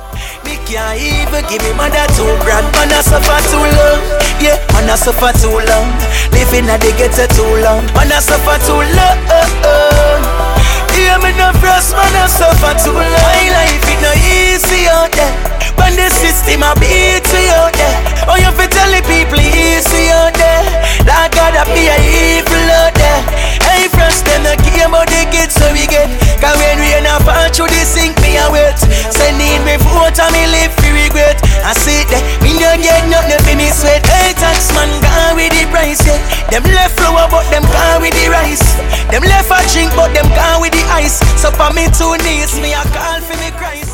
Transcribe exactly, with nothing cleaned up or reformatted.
Me can't even give me mother two grand. Man I suffer too long. Yeah, man I suffer too long. Living at the ghetto too long. Man I suffer too long. Yeah, me no frost, man I suffer too long. My life it no easy out there. When the system a beat we out there. Oh, you fi tell the people easy out there. That God a be a evil out there. Hey, friends, them no care about the kids so we get. Cause when we in a fall through the sink, me a wait. Sending me vote and me live for regret. I sit there, me no get nothing for me sweat. Hey, tax man gone with the price, yeah. Them left flour but them gone with the rice. Them left a drink but them gone with the ice. So for me two knees, me a call for me Christ.